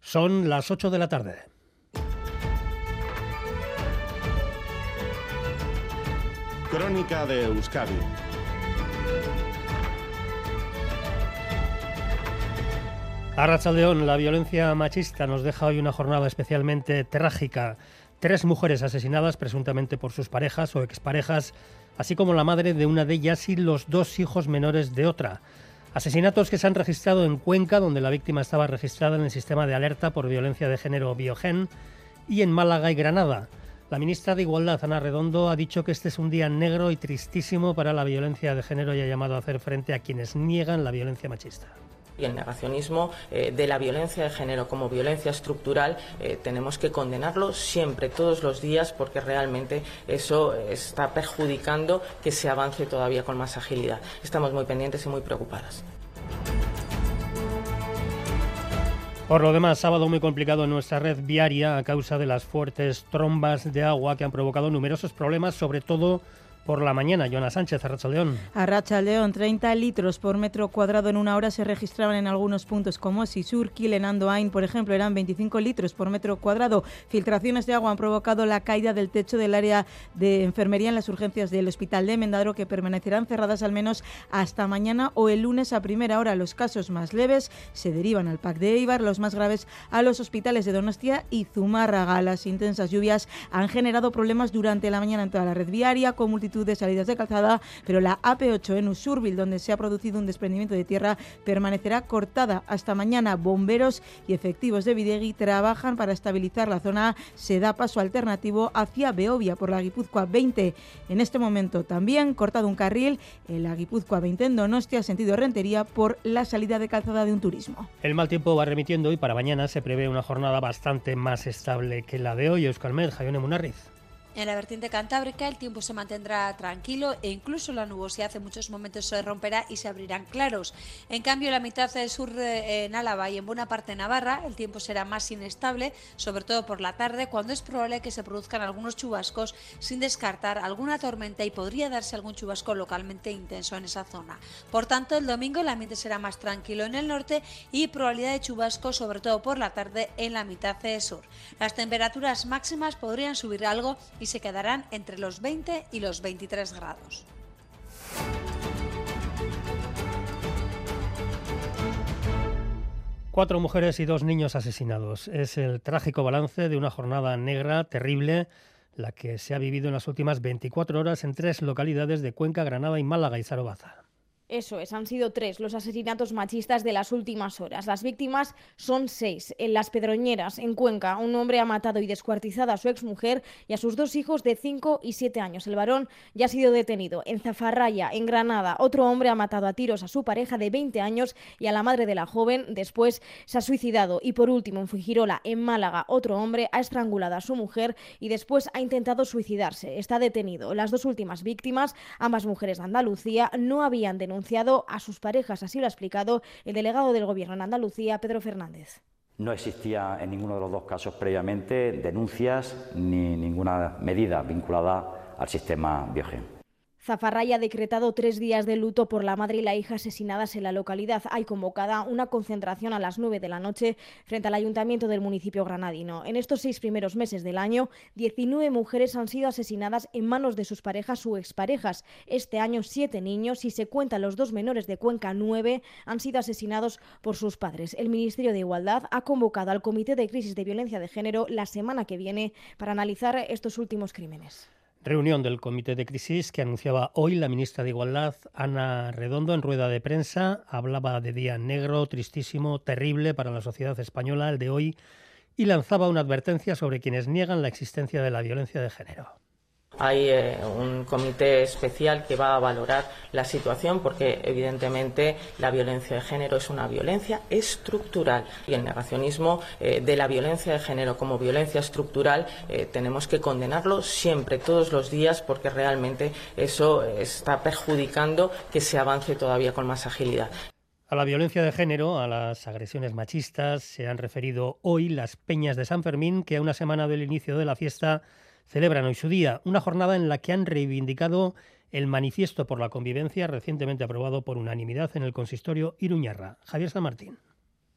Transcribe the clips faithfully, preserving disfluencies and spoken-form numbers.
Son las ocho de la tarde. Crónica de Euskadi. Arratsaldeón, la violencia machista nos deja hoy una jornada especialmente trágica. Tres mujeres asesinadas presuntamente por sus parejas o exparejas, así como la madre de una de ellas y los dos hijos menores de otra. Asesinatos que se han registrado en Cuenca, donde la víctima estaba registrada en el sistema de alerta por violencia de género Biogen, y en Málaga y Granada. La ministra de Igualdad, Ana Redondo, ha dicho que este es un día negro y tristísimo para la violencia de género y ha llamado a hacer frente a quienes niegan la violencia machista. Y el negacionismo eh, de la violencia de género como violencia estructural eh, tenemos que condenarlo siempre, todos los días, porque realmente eso está perjudicando que se avance todavía con más agilidad. Estamos muy pendientes y muy preocupadas. Por lo demás, sábado muy complicado en nuestra red viaria a causa de las fuertes trombas de agua que han provocado numerosos problemas, sobre todo por la mañana. Joana Sánchez, Arratsaldeón. Arratsaldeón, treinta litros por metro cuadrado en una hora se registraban en algunos puntos como Sisur, Kilen, Andoain, por ejemplo, eran veinticinco litros por metro cuadrado. Filtraciones de agua han provocado la caída del techo del área de enfermería en las urgencias del Hospital de Mendadro, que permanecerán cerradas al menos hasta mañana o el lunes a primera hora. Los casos más leves se derivan al P A C de Eibar, los más graves a los hospitales de Donostia y Zumárraga. Las intensas lluvias han generado problemas durante la mañana en toda la red viaria, con multitud de salidas de calzada, pero la A P ocho en Usurbil, donde se ha producido un desprendimiento de tierra, permanecerá cortada hasta mañana. Bomberos y efectivos de Bidegui trabajan para estabilizar la zona. Se da paso alternativo hacia Beovia por la Guipúzcoa veinte. En este momento también cortado un carril en la Guipúzcoa veinte en Donostia, sentido Rentería, por la salida de calzada de un turismo. El mal tiempo va remitiendo y para mañana se prevé una jornada bastante más estable que la de hoy. Euskalmet, Jaione Munarriz. En la vertiente cantábrica el tiempo se mantendrá tranquilo e incluso la nubosidad en muchos momentos se romperá y se abrirán claros. En cambio, en la mitad del sur en Álava y en buena parte de Navarra el tiempo será más inestable, sobre todo por la tarde, cuando es probable que se produzcan algunos chubascos, sin descartar alguna tormenta, y podría darse algún chubasco localmente intenso en esa zona. Por tanto, el domingo el ambiente será más tranquilo en el norte y probabilidad de chubascos, sobre todo por la tarde, en la mitad del sur. Las temperaturas máximas podrían subir algo y se quedarán entre los veinte y los veintitrés grados. Cuatro mujeres y dos niños asesinados. Es el trágico balance de una jornada negra, terrible, la que se ha vivido en las últimas veinticuatro horas en tres localidades de Cuenca, Granada y Málaga. y Sarobaza. Eso es, han sido tres los asesinatos machistas de las últimas horas. Las víctimas son seis. En Las Pedroñeras, en Cuenca, un hombre ha matado y descuartizado a su exmujer y a sus dos hijos de cinco y siete años. El varón ya ha sido detenido. En Zafarraya, en Granada, otro hombre ha matado a tiros a su pareja de veinte años y a la madre de la joven. Después se ha suicidado. Y por último, en Fuengirola, en Málaga, otro hombre ha estrangulado a su mujer y después ha intentado suicidarse. Está detenido. Las dos últimas víctimas, ambas mujeres de Andalucía, no habían denunciado a sus parejas, así lo ha explicado el delegado del Gobierno en Andalucía, Pedro Fernández. No existía en ninguno de los dos casos previamente denuncias ni ninguna medida vinculada al sistema Biogen. Zafarraya ha decretado tres días de luto por la madre y la hija asesinadas en la localidad. Hay convocada una concentración a las nueve de la noche frente al ayuntamiento del municipio granadino. En estos seis primeros meses del año, diecinueve mujeres han sido asesinadas en manos de sus parejas o exparejas. Este año, siete niños, si se cuentan los dos menores de Cuenca, nueve, han sido asesinados por sus padres. El Ministerio de Igualdad ha convocado al Comité de Crisis de Violencia de Género la semana que viene para analizar estos últimos crímenes. Reunión del Comité de Crisis que anunciaba hoy la ministra de Igualdad, Ana Redondo, en rueda de prensa. Hablaba de día negro, tristísimo, terrible para la sociedad española, el de hoy, y lanzaba una advertencia sobre quienes niegan la existencia de la violencia de género. Hay eh, un comité especial que va a valorar la situación porque evidentemente la violencia de género es una violencia estructural y el negacionismo eh, de la violencia de género como violencia estructural eh, tenemos que condenarlo siempre, todos los días, porque realmente eso está perjudicando que se avance todavía con más agilidad. A la violencia de género, a las agresiones machistas, se han referido hoy las Peñas de San Fermín, que a una semana del inicio de la fiesta celebran hoy su día, una jornada en la que han reivindicado el Manifiesto por la Convivencia, recientemente aprobado por unanimidad en el consistorio iruñarra. Javier San Martín.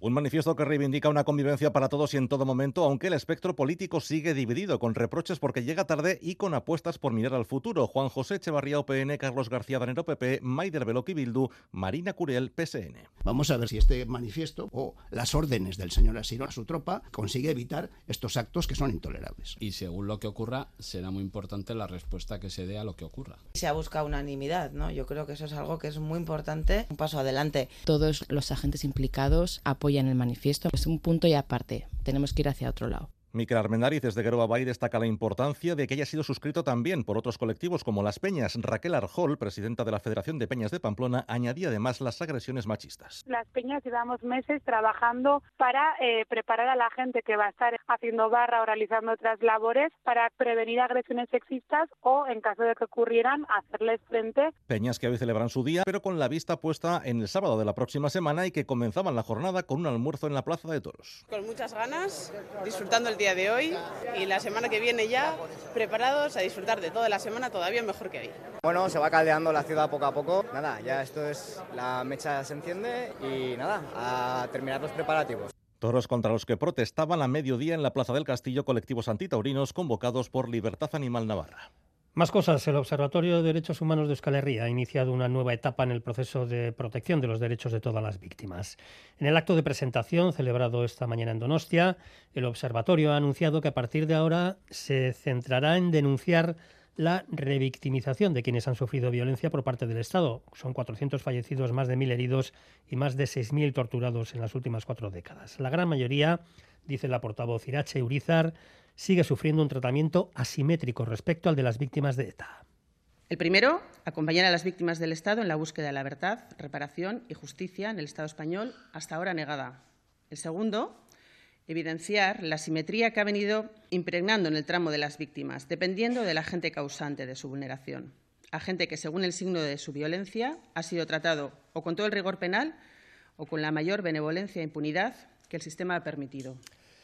Un manifiesto que reivindica una convivencia para todos y en todo momento, aunque el espectro político sigue dividido, con reproches porque llega tarde y con apuestas por mirar al futuro. Juan José Echevarría, U P N, Carlos García Danero, P P, Maider Beloki, Bildu, Marina Curiel, P S N. Vamos a ver si este manifiesto o las órdenes del señor Asiro a su tropa consigue evitar estos actos que son intolerables. Y según lo que ocurra, será muy importante la respuesta que se dé a lo que ocurra. Se ha buscado unanimidad, ¿no? Yo creo que eso es algo que es muy importante, un paso adelante. Todos los agentes implicados apoyan en el manifiesto. Es un punto y aparte. Tenemos que ir hacia otro lado. Miquel Armendáriz, desde Geroa Bai, destaca la importancia de que haya sido suscrito también por otros colectivos como Las Peñas. Raquel Arjol, presidenta de la Federación de Peñas de Pamplona, añadía además las agresiones machistas. Las Peñas llevamos meses trabajando para eh, preparar a la gente que va a estar haciendo barra o realizando otras labores para prevenir agresiones sexistas o, en caso de que ocurrieran, hacerles frente. Peñas que hoy celebran su día, pero con la vista puesta en el sábado de la próxima semana y que comenzaban la jornada con un almuerzo en la Plaza de Toros. Con muchas ganas, disfrutando el día de hoy y la semana que viene ya preparados a disfrutar de toda la semana todavía mejor que hoy. Bueno, se va caldeando la ciudad poco a poco. Nada, ya esto es, la mecha se enciende y nada, a terminar los preparativos. Toros contra los que protestaban a mediodía en la Plaza del Castillo, colectivos antitaurinos convocados por Libertad Animal Navarra. Más cosas. El Observatorio de Derechos Humanos de Euskal Herria ha iniciado una nueva etapa en el proceso de protección de los derechos de todas las víctimas. En el acto de presentación celebrado esta mañana en Donostia, el Observatorio ha anunciado que a partir de ahora se centrará en denunciar la revictimización de quienes han sufrido violencia por parte del Estado. Son cuatrocientos fallecidos, más de mil heridos y más de seis mil torturados en las últimas cuatro décadas. La gran mayoría, dice la portavoz Irache Urizar, sigue sufriendo un tratamiento asimétrico respecto al de las víctimas de ETA. El primero, acompañar a las víctimas del Estado en la búsqueda de la verdad, reparación y justicia en el Estado español hasta ahora negada. El segundo, evidenciar la asimetría que ha venido impregnando en el tramo de las víctimas, dependiendo del agente causante de su vulneración. Agente que, según el signo de su violencia, ha sido tratado o con todo el rigor penal o con la mayor benevolencia e impunidad que el sistema ha permitido.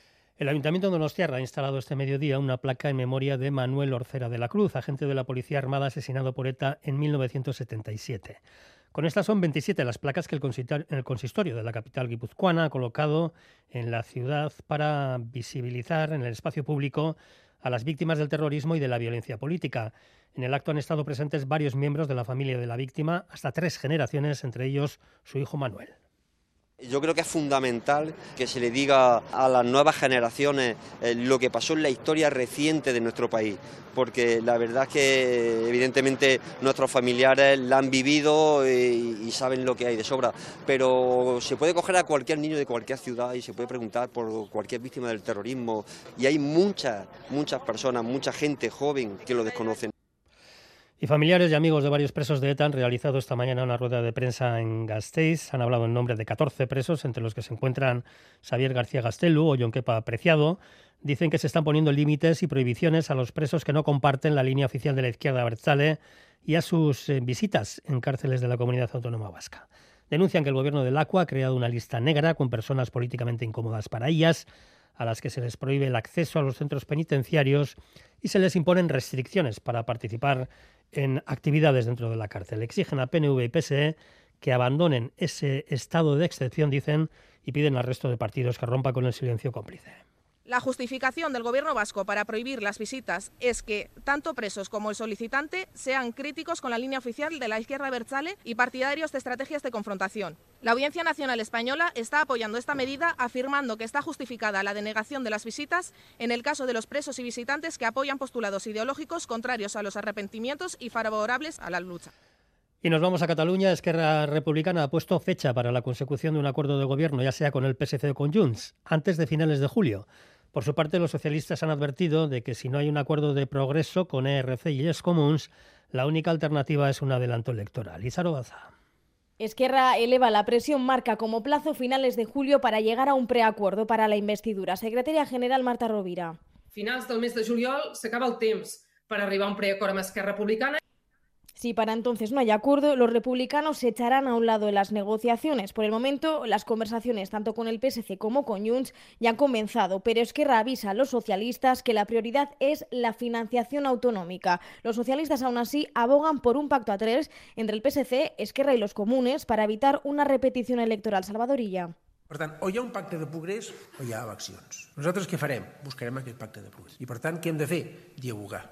El Ayuntamiento de Donostiarra ha instalado este mediodía una placa en memoria de Manuel Orcera de la Cruz, agente de la Policía Armada asesinado por ETA en mil novecientos setenta y siete. Con estas son veintisiete las placas que el consistorio de la capital guipuzcoana ha colocado en la ciudad para visibilizar en el espacio público a las víctimas del terrorismo y de la violencia política. En el acto han estado presentes varios miembros de la familia de la víctima, hasta tres generaciones, entre ellos su hijo Manuel. Yo creo que es fundamental que se le diga a las nuevas generaciones eh, lo que pasó en la historia reciente de nuestro país, porque la verdad es que evidentemente nuestros familiares la han vivido y, y saben lo que hay de sobra, pero se puede coger a cualquier niño de cualquier ciudad y se puede preguntar por cualquier víctima del terrorismo y hay muchas, muchas personas, mucha gente joven que lo desconocen. Y familiares y amigos de varios presos de ETA han realizado esta mañana una rueda de prensa en Gasteiz. Han hablado en nombre de catorce presos, entre los que se encuentran Xavier García Gastelu o Jon Kepa Preciado. Dicen que se están poniendo límites y prohibiciones a los presos que no comparten la línea oficial de la izquierda abertzale y a sus eh, visitas en cárceles de la Comunidad Autónoma Vasca. Denuncian que el gobierno del A C U A ha creado una lista negra con personas políticamente incómodas para ellas, a las que se les prohíbe el acceso a los centros penitenciarios y se les imponen restricciones para participar en actividades dentro de la cárcel. Exigen a P N V y P S E que abandonen ese estado de excepción, dicen, y piden al resto de partidos que rompa con el silencio cómplice. La justificación del Gobierno vasco para prohibir las visitas es que tanto presos como el solicitante sean críticos con la línea oficial de la izquierda abertzale y partidarios de estrategias de confrontación. La Audiencia Nacional Española está apoyando esta medida, afirmando que está justificada la denegación de las visitas en el caso de los presos y visitantes que apoyan postulados ideológicos contrarios a los arrepentimientos y favorables a la lucha. Y nos vamos a Cataluña. Esquerra Republicana ha puesto fecha para la consecución de un acuerdo de gobierno, ya sea con el P S C o con Junts, antes de finales de julio. Por su parte, los socialistas han advertido de que si no hay un acuerdo de progreso con E R C y Els Comuns, la única alternativa es un adelanto electoral. Isaro Baza. Esquerra eleva la presión, marca como plazo finales de julio para llegar a un preacuerdo para la investidura. Secretaria General Marta Rovira. Finals del mes de juliol s'acaba el temps per arribar a un preacord amb Esquerra Republicana. Si para entonces no hay acuerdo, los republicanos se echarán a un lado en las negociaciones. Por el momento, las conversaciones tanto con el P S C como con Junts ya han comenzado, pero Esquerra avisa a los socialistas que la prioridad es la financiación autonómica. Los socialistas aún así abogan por un pacto a tres entre el P S C, Esquerra y los comunes para evitar una repetición electoral. Salvadorilla. Per tant, o hi ha un pacte de progrés o hi ha eleccions. Nosaltres què farem? Buscarem aquest pacte de progrés. I per tant, què hem de fer? Dialogar.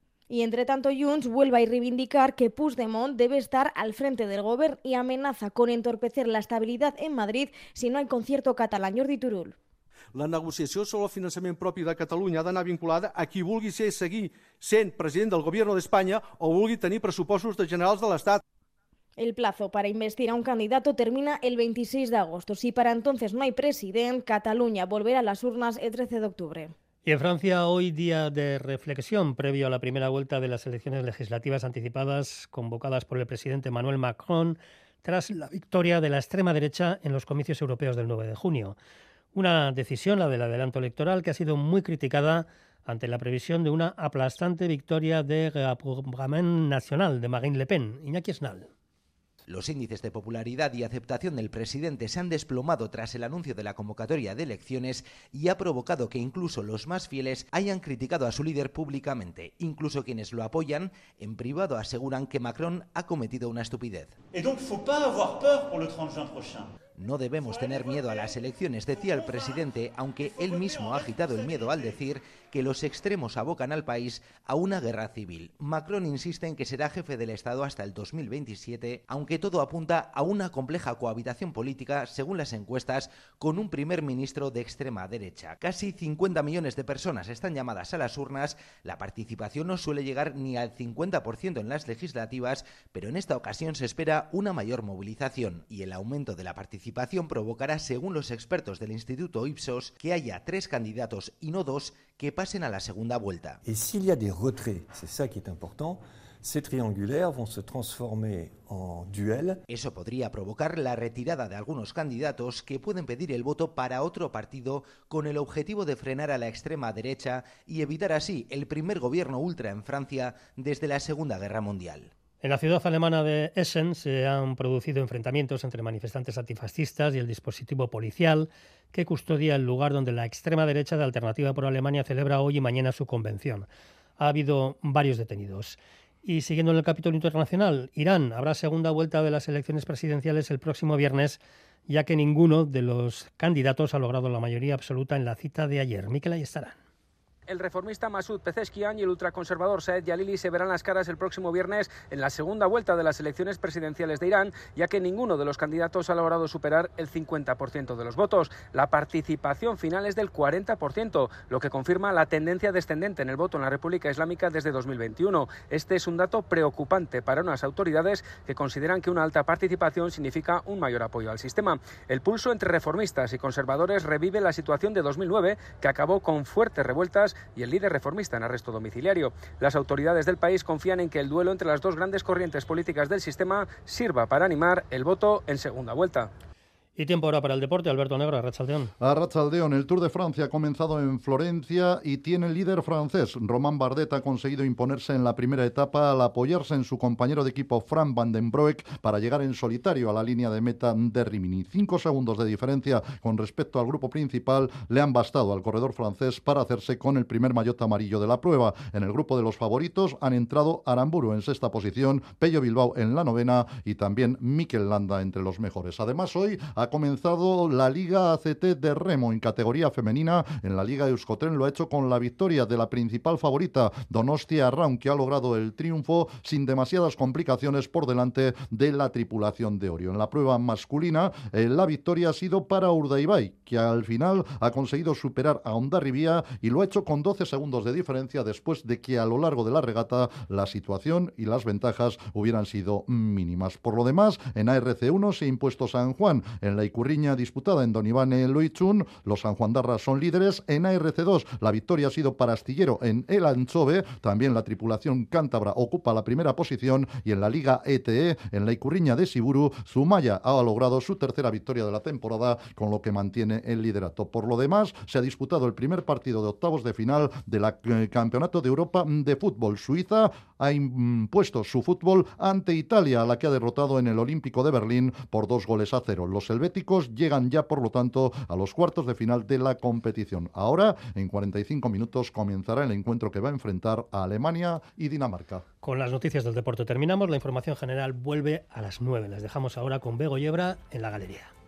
Y entre tanto, Junts vuelve a reivindicar que Puigdemont debe estar al frente del gobierno y amenaza con entorpecer la estabilidad en Madrid si no hay concierto catalán. Jordi Turull. La negociació sobre el finançament propi de Catalunya ha d'anar vinculada a qui vulgui ser seguir sent president del Gobierno d'Espanya o vulgui tenir pressupostos de generals de l'Estat. El plazo para investir a un candidato termina el veintiséis de agosto. Si para entonces no hay presidente, Cataluña volverá a las urnas el trece de octubre. Y en Francia, hoy día de reflexión previo a la primera vuelta de las elecciones legislativas anticipadas convocadas por el presidente Emmanuel Macron tras la victoria de la extrema derecha en los comicios europeos del nueve de junio. Una decisión, la del adelanto electoral, que ha sido muy criticada ante la previsión de una aplastante victoria de Rassemblement National de Marine Le Pen. Iñaki Esnal. Los índices de popularidad y aceptación del presidente se han desplomado tras el anuncio de la convocatoria de elecciones y ha provocado que incluso los más fieles hayan criticado a su líder públicamente. Incluso quienes lo apoyan, en privado aseguran que Macron ha cometido una estupidez. Et donc, faut pas avoir peur pour le trente juin prochain. No debemos tener miedo a las elecciones, decía el presidente, aunque él mismo ha agitado el miedo al decir que los extremos abocan al país a una guerra civil. Macron insiste en que será jefe del Estado hasta el dos mil veintisiete, aunque todo apunta a una compleja cohabitación política, según las encuestas, con un primer ministro de extrema derecha. Casi cincuenta millones de personas están llamadas a las urnas. La participación no suele llegar ni al cincuenta por ciento en las legislativas, pero en esta ocasión se espera una mayor movilización y el aumento de la participación provocará, según los expertos del Instituto Ipsos, que haya tres candidatos y no dos que pasen a la segunda vuelta. Et s'il y a des retraits, c'est ça qui est important, ces triangulaires vont se transformer en duel. Eso podría provocar la retirada de algunos candidatos que pueden pedir el voto para otro partido con el objetivo de frenar a la extrema derecha y evitar así el primer gobierno ultra en Francia desde la Segunda Guerra Mundial. En la ciudad alemana de Essen se han producido enfrentamientos entre manifestantes antifascistas y el dispositivo policial que custodia el lugar donde la extrema derecha de Alternativa por Alemania celebra hoy y mañana su convención. Ha habido varios detenidos. Y siguiendo en el capítulo internacional, Irán, habrá segunda vuelta de las elecciones presidenciales el próximo viernes, ya que ninguno de los candidatos ha logrado la mayoría absoluta en la cita de ayer. Mikel Ayestarán. El reformista Masoud Pezeshkian y el ultraconservador Saed Jalili se verán las caras el próximo viernes en la segunda vuelta de las elecciones presidenciales de Irán, ya que ninguno de los candidatos ha logrado superar el cincuenta por ciento de los votos. La participación final es del cuarenta por ciento, lo que confirma la tendencia descendente en el voto en la República Islámica desde dos mil veintiuno. Este es un dato preocupante para unas autoridades que consideran que una alta participación significa un mayor apoyo al sistema. El pulso entre reformistas y conservadores revive la situación de dos mil nueve, que acabó con fuertes revueltas y el líder reformista en arresto domiciliario. Las autoridades del país confían en que el duelo entre las dos grandes corrientes políticas del sistema sirva para animar el voto en segunda vuelta. Y tiempo ahora para el deporte. Alberto Negro, Arratsaldeón. Arratsaldeón, el Tour de Francia ha comenzado en Florencia y tiene el líder francés. Romain Bardet ha conseguido imponerse en la primera etapa al apoyarse en su compañero de equipo Frank Van den Broek para llegar en solitario a la línea de meta de Rimini. Cinco segundos de diferencia con respecto al grupo principal le han bastado al corredor francés para hacerse con el primer maillot amarillo de la prueba. En el grupo de los favoritos han entrado Aramburu en sexta posición, Pello Bilbao en la novena y también Mikel Landa entre los mejores. Además, hoy ha comenzado la Liga A C T de remo en categoría femenina. En la Liga Euskotren lo ha hecho con la victoria de la principal favorita, Donostia Arraun, que ha logrado el triunfo sin demasiadas complicaciones por delante de la tripulación de Orio. En la prueba masculina, eh, la victoria ha sido para Urdaibai, que al final ha conseguido superar a Hondarribia y lo ha hecho con doce segundos de diferencia después de que a lo largo de la regata la situación y las ventajas hubieran sido mínimas. Por lo demás, en A R C uno se ha impuesto San Juan. En la Icurriña disputada en Don Ivane Loitzun, los sanjuandarras son líderes. En A R C dos la victoria ha sido para Astillero en El Anchove, también la tripulación cántabra ocupa la primera posición y en la Liga E T E, en la Icurriña de Siburu, Zumaya ha logrado su tercera victoria de la temporada, con lo que mantiene el liderato. Por lo demás, se ha disputado el primer partido de octavos de final del eh, Campeonato de Europa de Fútbol. Suiza ha impuesto su fútbol ante Italia, a la que ha derrotado en el Olímpico de Berlín por dos goles a cero. Los helvéticos llegan ya, por lo tanto, a los cuartos de final de la competición. Ahora, en cuarenta y cinco minutos, comenzará el encuentro que va a enfrentar a Alemania y Dinamarca. Con las noticias del deporte terminamos. La información general vuelve a las nueve. Les dejamos ahora con Bego Yebra en la galería.